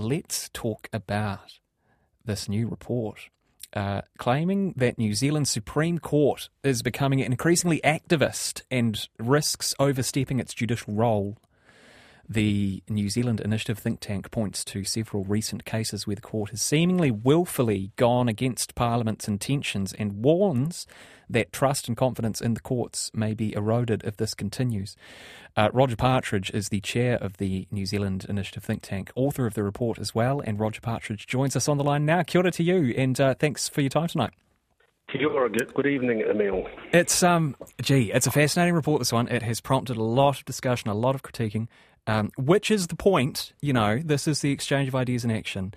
let's talk about this new report claiming that New Zealand's Supreme Court is becoming increasingly activist and risks overstepping its judicial role. The New Zealand Initiative think tank points to several recent cases where the court has seemingly willfully gone against Parliament's intentions and warns that trust and confidence in the courts may be eroded if this continues. Roger Partridge is the chair of the New Zealand Initiative think tank, author of the report as well, and Roger Partridge joins us on the line now. Kia ora to you, and thanks for your time tonight. Kia ora, good evening, Emil. It's a fascinating report, this one. It has prompted a lot of discussion, a lot of critiquing. Which is the point, this is the exchange of ideas in action.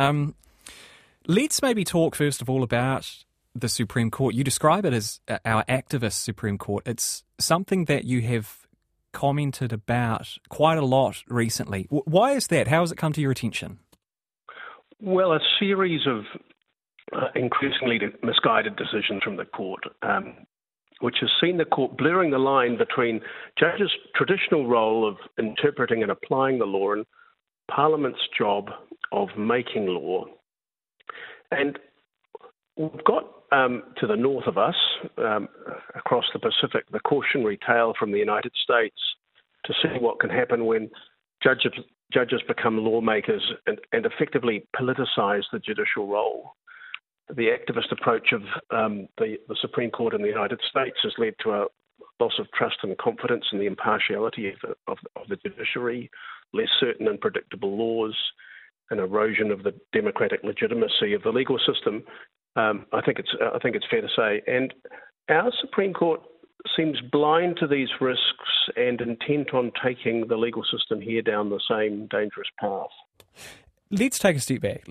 Let's maybe talk first of all about the Supreme Court. You describe it as our activist Supreme Court. It's something that you have commented about quite a lot recently. Why is that? How has it come to your attention? Well, a series of increasingly misguided decisions from the court, which has seen the court blurring the line between judges' traditional role of interpreting and applying the law and Parliament's job of making law. And we've got to the north of us, across the Pacific, the cautionary tale from the United States to see what can happen when judges become lawmakers and effectively politicise the judicial role. The activist approach of the Supreme Court in the United States has led to a loss of trust and confidence in the impartiality of the judiciary, less certain and predictable laws, an erosion of the democratic legitimacy of the legal system. I think it's fair to say, and our Supreme Court seems blind to these risks and intent on taking the legal system here down the same dangerous path. Let's take a step back.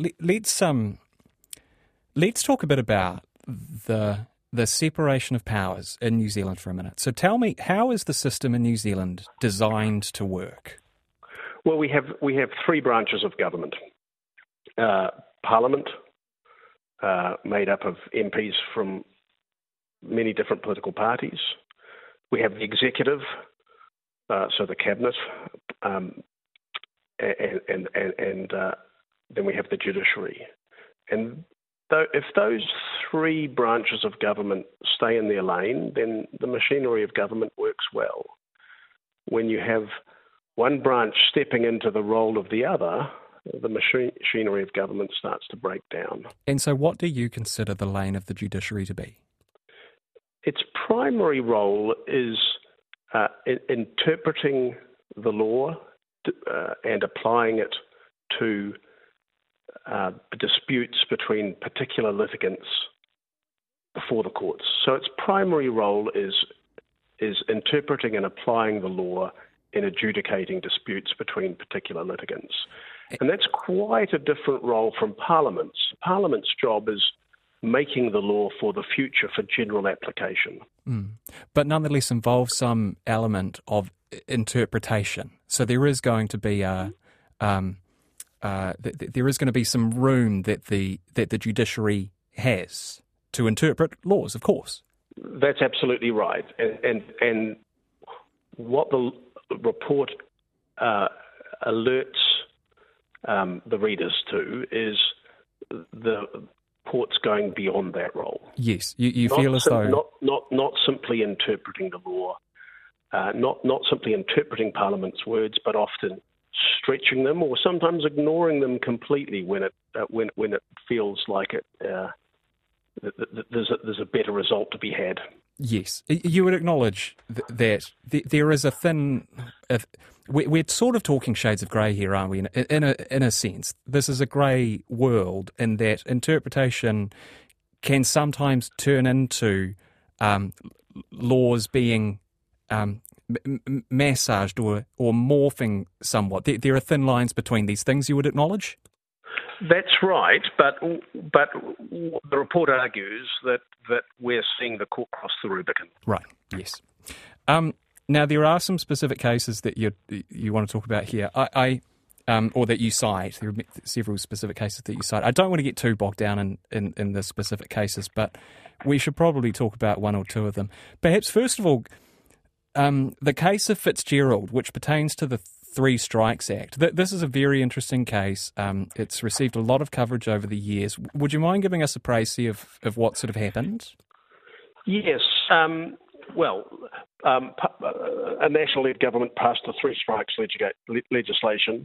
Let's talk a bit about the separation of powers in New Zealand for a minute. So tell me, how is the system in New Zealand designed to work? Well, we have three branches of government. Parliament, made up of MPs from many different political parties. We have the executive, so the cabinet, and then we have the judiciary. And if those three branches of government stay in their lane, then the machinery of government works well. When you have one branch stepping into the role of the other, the machinery of government starts to break down. And so what do you consider the lane of the judiciary to be? Its primary role is interpreting the law and applying it to disputes between particular litigants before the courts. So its primary role is interpreting and applying the law in adjudicating disputes between particular litigants. And that's quite a different role from Parliament's. Parliament's job is making the law for the future for general application. But nonetheless involves some element of interpretation. So there is going to be there is going to be some room that the judiciary has to interpret laws, of course. That's absolutely right. And what the report alerts the readers to is the court's going beyond that role. Yes, you feel as though not simply interpreting the law, not simply interpreting Parliament's words, but often stretching them or sometimes ignoring them completely when it feels like there's a better result to be had. Yes, you would acknowledge that there is a thin. We're sort of talking shades of grey here, aren't we? In a sense, this is a grey world in that interpretation can sometimes turn into laws being massaged or morphing somewhat. There are thin lines between these things. You would acknowledge? That's right, but the report argues that we're seeing the court cross the Rubicon. Right. Yes. Now there are some specific cases that you want to talk about here. Or that you cite. There are several specific cases that you cite. I don't want to get too bogged down in the specific cases, but we should probably talk about one or two of them. Perhaps first of all, the case of Fitzgerald, which pertains to the Three Strikes Act. This is a very interesting case. It's received a lot of coverage over the years. Would you mind giving us a précis of what sort of happened? Yes. A national-led government passed the Three Strikes legislation.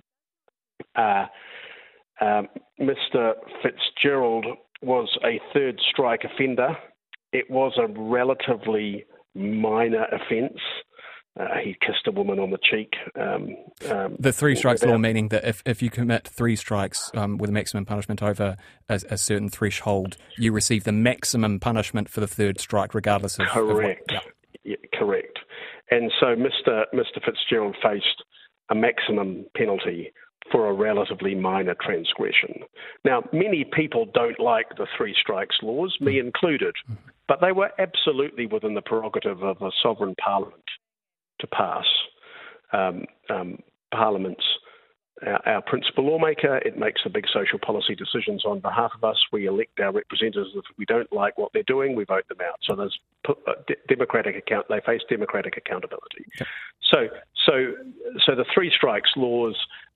Mr. Fitzgerald was a third strike offender. It was a relatively minor offence. He kissed a woman on the cheek. The Three Strikes law meaning that if you commit three strikes with a maximum punishment over a certain threshold, you receive the maximum punishment for the third strike, regardless of... Correct. Correct. And so Mr. Fitzgerald faced a maximum penalty for a relatively minor transgression. Now, many people don't like the Three Strikes laws, me included, but they were absolutely within the prerogative of a sovereign parliament to pass. Parliament's our principal lawmaker. It makes the big social policy decisions on behalf of us. We elect our representatives. If we don't like what they're doing, we vote them out. So there's they face democratic accountability. Okay. So the Three Strikes laws.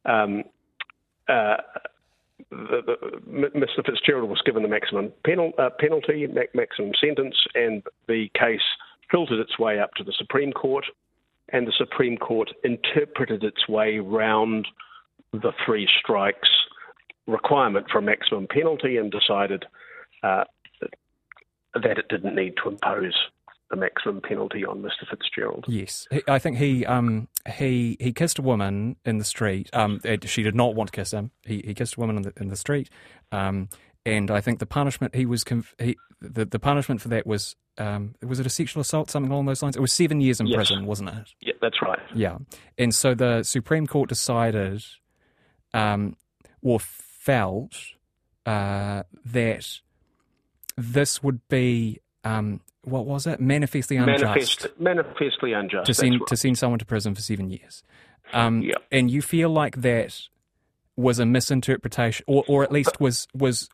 Mr. Fitzgerald was given the maximum penalty, maximum sentence, and the case filtered its way up to the Supreme Court, and the Supreme Court interpreted its way round the Three Strikes requirement for a maximum penalty and decided that it didn't need to impose a maximum penalty on Mr. Fitzgerald. Yes, I think he kissed a woman in the street. She did not want to kiss him. He kissed a woman in the street, and I think the punishment the punishment for that was it a sexual assault, something along those lines? It was 7 years in prison, wasn't it? Yeah, that's right. Yeah, and so the Supreme Court decided, or felt that this would be. What was it? Manifestly unjust. Manifestly unjust. To send someone to prison for 7 years. And you feel like that was a misinterpretation, or at least was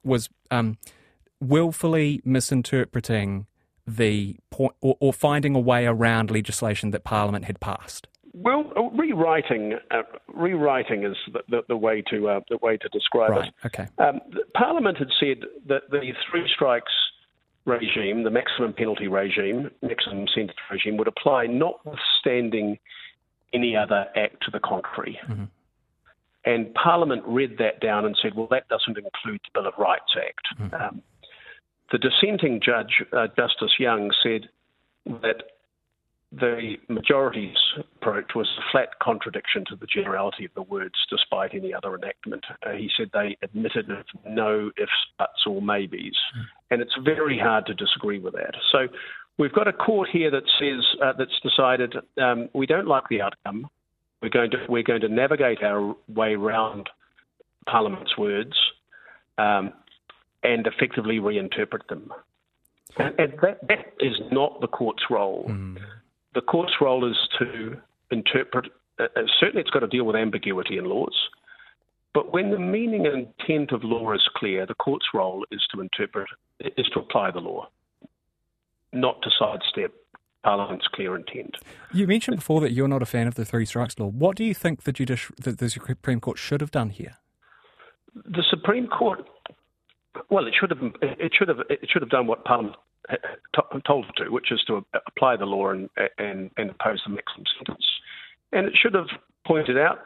willfully misinterpreting the point, or finding a way around legislation that Parliament had passed. Well, rewriting is the way to describe it. Okay. Parliament had said that the Three Strikes regime, the maximum penalty regime, maximum sentence regime, would apply notwithstanding any other act to the contrary. Mm-hmm. And Parliament read that down and said, well, that doesn't include the Bill of Rights Act. Mm-hmm. The dissenting judge, Justice Young, said that the majority's approach was a flat contradiction to the generality of the words despite any other enactment. He said they admitted of no ifs, buts or maybes. And it's very hard to disagree with that. So we've got a court here that says, that's decided we don't like the outcome. We're going to navigate our way around Parliament's words and effectively reinterpret them. And that is not the court's role. Mm. The court's role is to interpret, certainly it's got to deal with ambiguity in laws, but when the meaning and intent of law is clear, the court's role is to apply the law, not to sidestep Parliament's clear intent. You mentioned before that you're not a fan of the Three Strikes law. What do you think the Supreme Court should have done here? The Supreme Court, well, it should have done what Parliament told it to, which is to apply the law and impose the maximum sentence. And it should have pointed out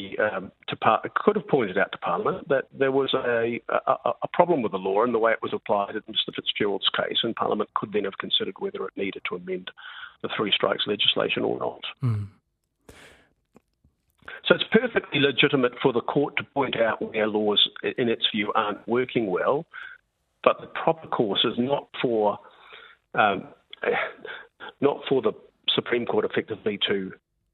could have pointed out to Parliament that there was a problem with the law and the way it was applied in Mr. Fitzgerald's case, and Parliament could then have considered whether it needed to amend the Three Strikes legislation or not. Mm. So it's perfectly legitimate for the court to point out where laws, in its view, aren't working well, but the proper course is not for the Supreme Court effectively to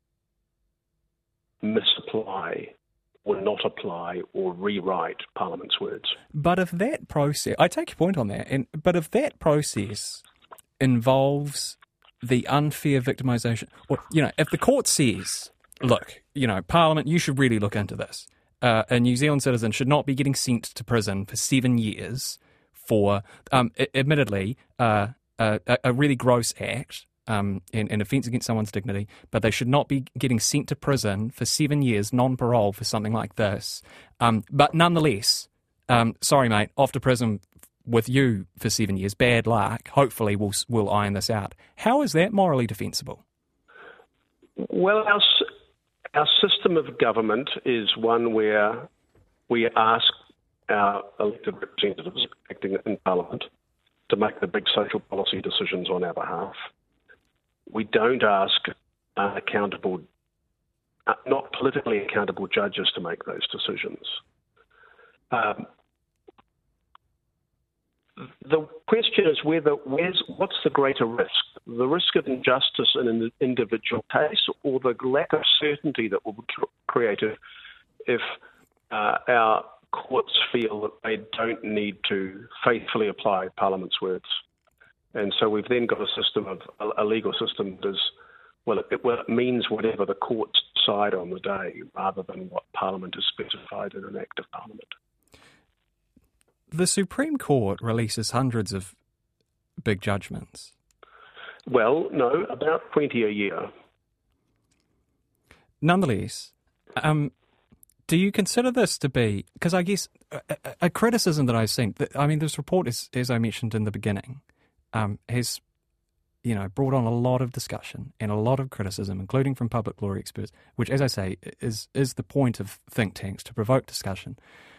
misapply or not apply or rewrite Parliament's words. But if that process, I take your point on that, but if that process involves the unfair victimisation, or, if the court says, look, Parliament, you should really look into this. A New Zealand citizen should not be getting sent to prison for 7 years for, admittedly, a really gross act, and an offence against someone's dignity, but they should not be getting sent to prison for 7 years, non-parole, for something like this. But nonetheless, sorry, mate, off to prison with you for 7 years. Bad luck. Hopefully we'll iron this out. How is that morally defensible? Well, our system of government is one where we ask our elected representatives acting in Parliament to make the big social policy decisions on our behalf. We don't ask not politically accountable judges to make those decisions. The question is what's the greater risk? The risk of injustice in an individual case, or the lack of certainty that will be created if our courts feel that they don't need to faithfully apply Parliament's words. And so we've then got a legal system that is, it means whatever the courts decide on the day, rather than what Parliament has specified in an Act of Parliament. The Supreme Court releases hundreds of big judgments. Well, no, about 20 a year. Nonetheless, do you consider this to be, because I guess a criticism that I've seen, this report, as I mentioned in the beginning, has brought on a lot of discussion and a lot of criticism, including from public law experts, which, as I say, is the point of think tanks, to provoke discussion.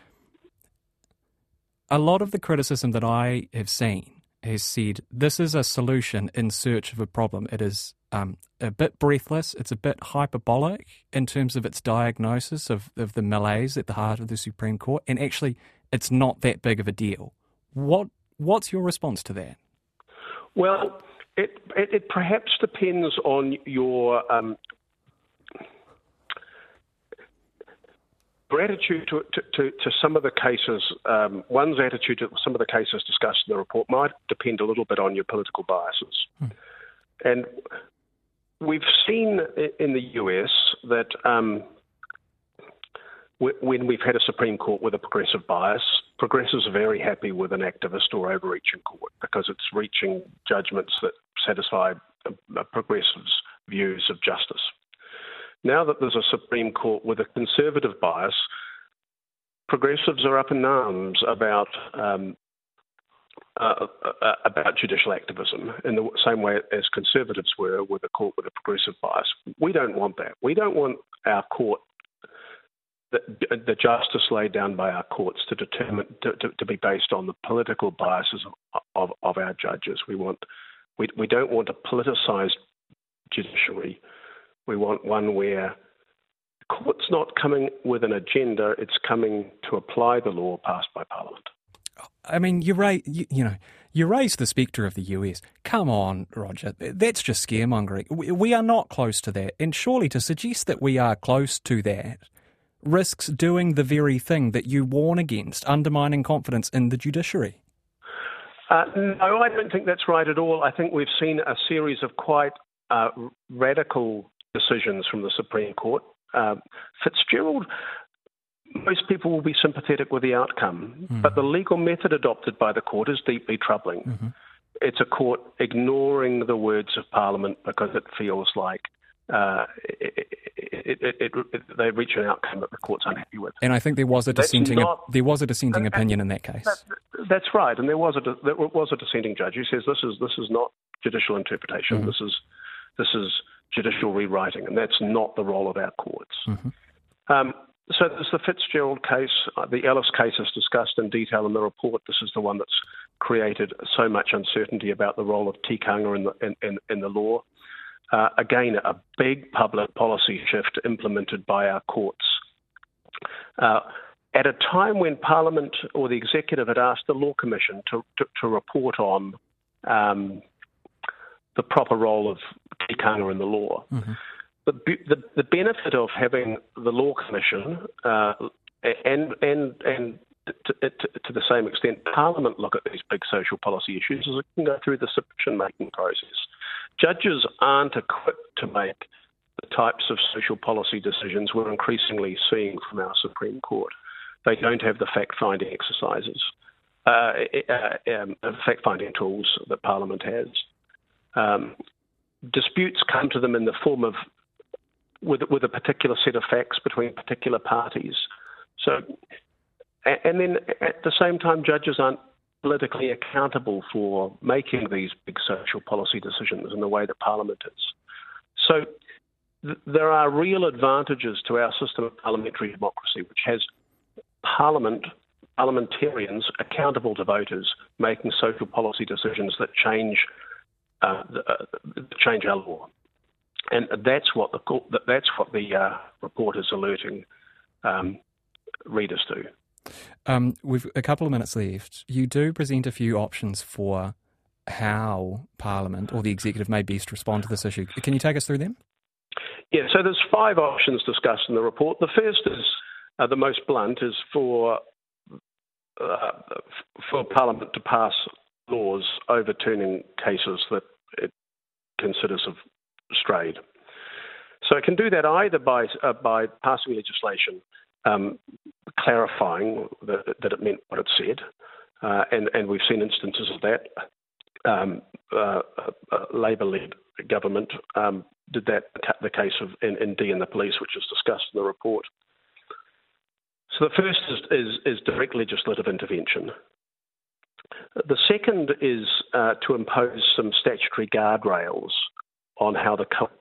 A lot of the criticism that I have seen has said this is a solution in search of a problem. It is a bit breathless. It's a bit hyperbolic in terms of its diagnosis of the malaise at the heart of the Supreme Court, and actually it's not that big of a deal. What's your response to that? Well, it perhaps depends on your attitude to some of the cases. One's attitude to some of the cases discussed in the report might depend a little bit on your political biases. And we've seen in the US that when we've had a Supreme Court with a progressive bias, progressives are very happy with an activist or overreaching court because it's reaching judgments that satisfy progressives' views of justice. Now that there's a Supreme Court with a conservative bias, progressives are up in arms about judicial activism in the same way as conservatives were with a court with a progressive bias. We don't want that. We don't want our court, the justice laid down by our courts to determine to be based on the political biases of our judges. We don't want a politicized judiciary. We want one where the court's not coming with an agenda; it's coming to apply the law passed by Parliament. I mean, you raise the spectre of the US. Come on, Roger, that's just scaremongering. We are not close to that, and surely to suggest that we are close to that risks doing the very thing that you warn against, undermining confidence in the judiciary. No, I don't think that's right at all. I think we've seen a series of quite radical decisions from the Supreme Court. Fitzgerald, most people will be sympathetic with the outcome, but the legal method adopted by the court is deeply troubling. Mm-hmm. It's a court ignoring the words of Parliament because it feels like they reach an outcome that the court's unhappy with. And I think there was a dissenting opinion in that case. That's right, and there was a dissenting judge who says this is not judicial interpretation. Mm-hmm. This is judicial rewriting, and that's not the role of our courts. Mm-hmm. So there's the Fitzgerald case. The Ellis case is discussed in detail in the report. This is the one that's created so much uncertainty about the role of tikanga in the law. Again, a big public policy shift implemented by our courts. At a time when Parliament or the Executive had asked the Law Commission to report on the proper role of tikanga in the law. Mm-hmm. The benefit of having the Law Commission and to the same extent Parliament look at these big social policy issues is it can go through the submission-making process. Judges aren't equipped to make the types of social policy decisions we're increasingly seeing from our Supreme Court. They don't have the fact-finding exercises, fact-finding tools that Parliament has. disputes come to them in the form of with a particular set of facts between particular parties. So, and then at the same time, judges aren't politically accountable for making these big social policy decisions in the way that Parliament is. So there are real advantages to our system of parliamentary democracy, which has parliamentarians accountable to voters making social policy decisions that change our law. And that's what the report is alerting readers to. We've a couple of minutes left. You do present a few options for how Parliament or the executive may best respond to this issue. Can you take us through them? Yeah, so there's 5 options discussed in the report. The first is the most blunt, is for Parliament to pass laws overturning cases that it considers have strayed. So it can do that either by passing legislation clarifying that it meant what it said, and we've seen instances of that. Labour-led government did that, the case of ND and the police, which is discussed in the report. So the first is direct legislative intervention. The second is to impose some statutory guardrails on how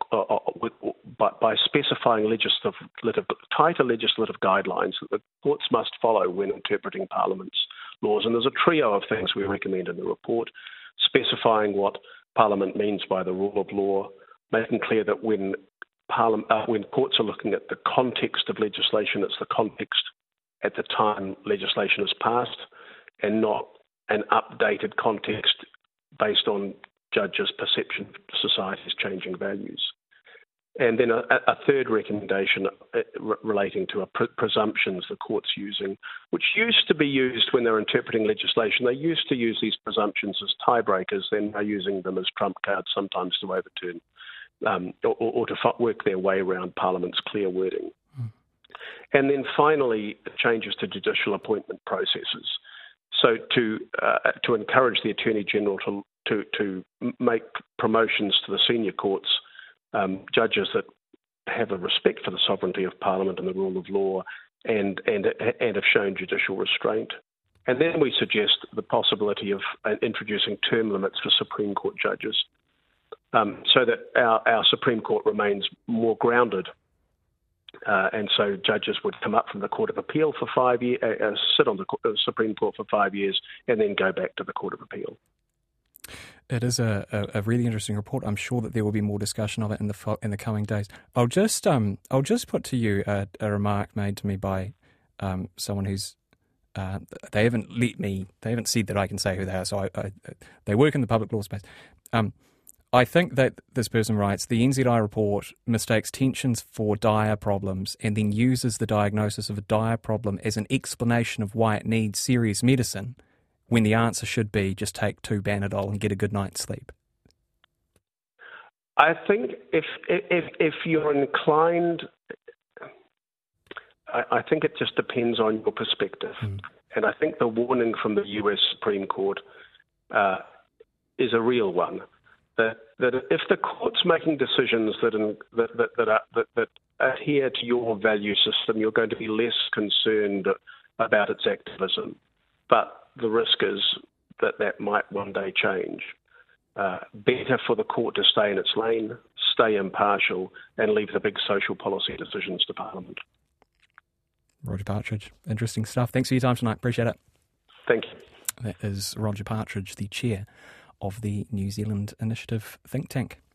by specifying tighter legislative guidelines that the courts must follow when interpreting Parliament's laws. And there's a trio of things we recommend in the report: specifying what Parliament means by the rule of law, making clear that when courts are looking at the context of legislation, it's the context at the time legislation is passed, and not an updated context based on judges' perception of society's changing values. And then a third recommendation relating to presumptions the court's using, which used to be used when they're interpreting legislation. They used to use these presumptions as tiebreakers, then they're using them as trump cards sometimes to overturn or to work their way around Parliament's clear wording. And then finally, changes to judicial appointment processes. So to encourage the Attorney General to make promotions to the senior courts, judges that have a respect for the sovereignty of Parliament and the rule of law, and have shown judicial restraint. And then we suggest the possibility of introducing term limits for Supreme Court judges, so that our Supreme Court remains more grounded. And so judges would come up from the Court of Appeal for 5 years, sit on the Supreme Court for 5 years, and then go back to the Court of Appeal. It is a really interesting report. I'm sure that there will be more discussion of it in the coming days. I'll just put to you a remark made to me by someone who's they haven't said that I can say who they are. So they work in the public law space. I think that this person writes, the NZI report mistakes tensions for dire problems and then uses the diagnosis of a dire problem as an explanation of why it needs serious medicine, when the answer should be just take 2 Banadol and get a good night's sleep. I think if you're inclined, I think it just depends on your perspective. And I think the warning from the US Supreme Court is a real one. That if the court's making decisions that adhere to your value system, you're going to be less concerned about its activism. But the risk is that might one day change. Better for the court to stay in its lane, stay impartial, and leave the big social policy decisions to Parliament. Roger Partridge, interesting stuff. Thanks for your time tonight. Appreciate it. Thank you. That is Roger Partridge, the chair of the New Zealand Initiative think tank.